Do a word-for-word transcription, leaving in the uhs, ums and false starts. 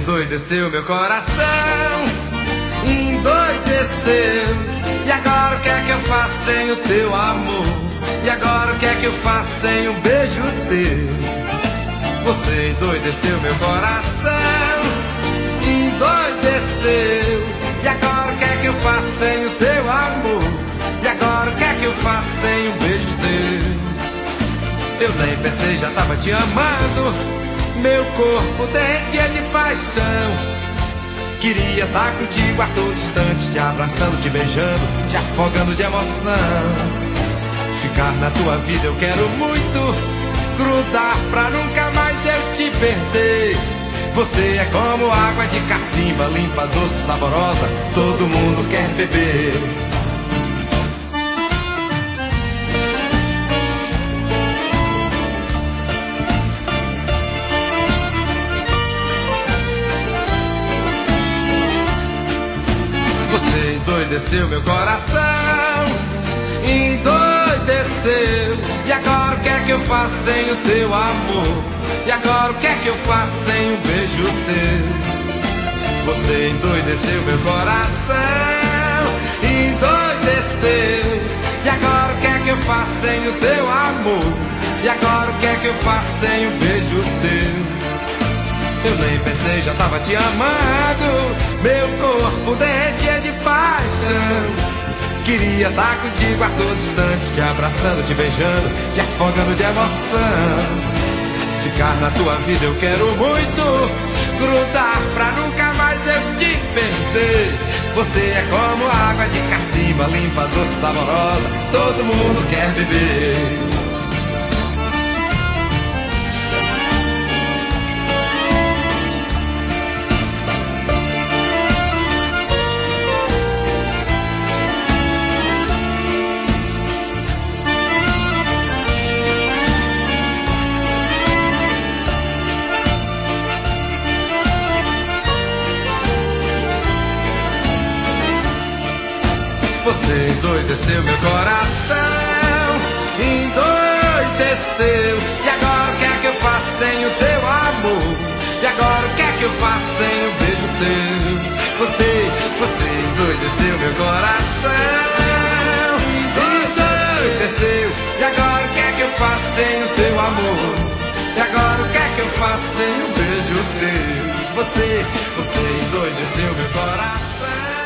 endoideceu meu coração, endoideceu. E agora o que é que eu faço sem o teu amor? E agora o que é que eu faço sem um beijo teu? Você endoideceu meu coração, endoideceu. E agora o que é que eu faço sem o teu amor? E agora o que é que eu faço sem um beijo teu? Eu nem pensei, já tava te amando. Meu corpo derretia de paixão. Queria estar contigo a todo instante, te abraçando, te beijando, te afogando de emoção. Ficar na tua vida eu quero muito, grudar pra nunca mais eu te perder. Você é como água de cacimba, limpa, doce, saborosa, todo mundo quer beber. Você endoideceu meu coração, endoideceu. E agora o que é que eu faço sem o teu amor? E agora o que é que eu faço sem um beijo teu? Você endoideceu meu coração, endoideceu. E agora o que é que eu faço sem o teu amor? E agora o que é que eu faço sem um beijo teu? Eu nem pensei, já tava te amando. Meu corpo derretia de paixão. Queria estar contigo a todo instante, te abraçando, te beijando, te afogando de emoção. Ficar na tua vida eu quero muito, grudar pra nunca mais eu te perder. Você é como água de cacimba, limpa, doce, saborosa, todo mundo quer beber. Você endoideceu meu coração, endoideceu. E agora o que é que eu faço sem o teu amor? E agora o que é que eu faço sem um beijo teu? Você, você endoideceu meu coração, endoideceu. E agora o que é que eu faço sem o teu amor? E agora o que é que eu faço sem um beijo teu? Você, você endoideceu meu coração.